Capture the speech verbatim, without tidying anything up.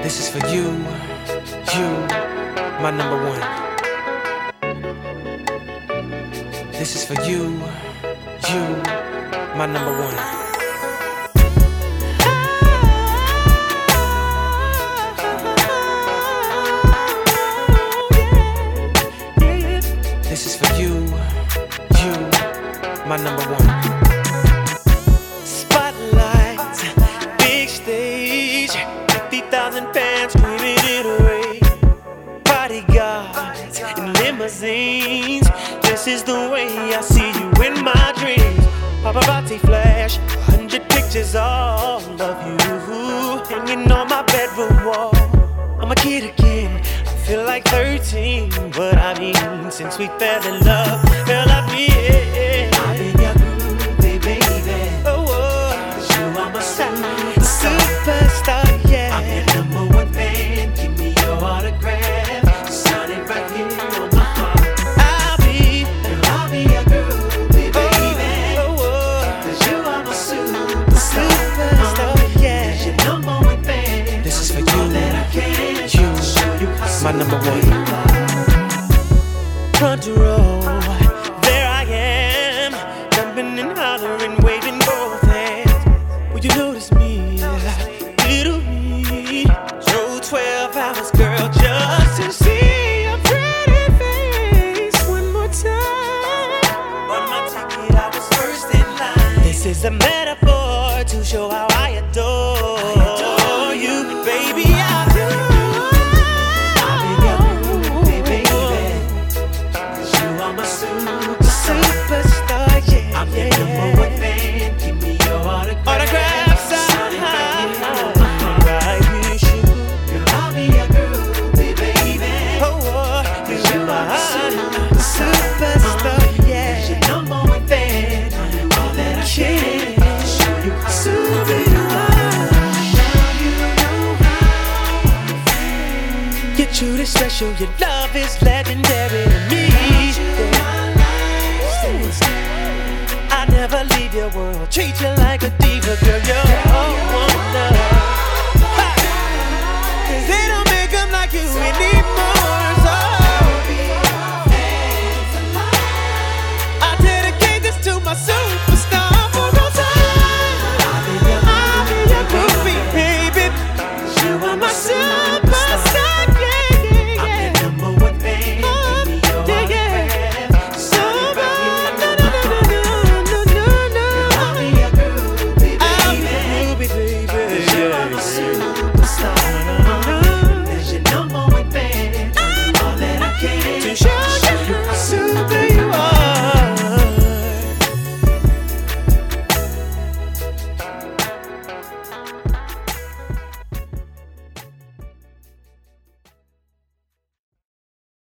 This is for you, you, my number one. This is for you, you, my number one. This is for you, you, my number one. Spotlights, big stage, fifty thousand fans screaming it away. Bodyguards in limousines, this is the way I see you in my dreams. Paparazzi flash, a hundred pictures all of you hanging on my bedroom wall. I'm a kid again, I feel like thirteen, but I mean, since we fell in love, girl, I mean, I've been your groovy baby. Oh, oh, 'Cause you are my superstar. superstar, yeah. I'm your number one fan. Give me your autograph. Sign it right here on my heart. I'll be, Girl, I'll be your groovy baby. oh, oh, 'Cause you are my superstar. superstar, yeah. As your number one fan. This is for All you, that I can you, to show you how my number super one. you are. Front row, there I am, jumping and hollering, waving both hands. Will you notice me, little me? Drove twelve hours, girl, just to see your pretty face one more time. On my ticket, I was first in line. This is a metaphor to show how I adore, I adore you, baby. I do. I'll be your groovy baby. 'Cause you are my superstar. Superstar, yeah, I'm your yeah. number one fan. Give me your autograph. Autographs, Sign it right here on my heart. right here, sugar. Girl, I'll be your groovy baby. Oh, oh, 'Cause you are my superstar. superstar, yeah. As your number one fan. All that I can to show you how super you are. Now you know how to feel. You're truly special, your love is legendary to me. I never leave your world, treat you like a diva, girl, you're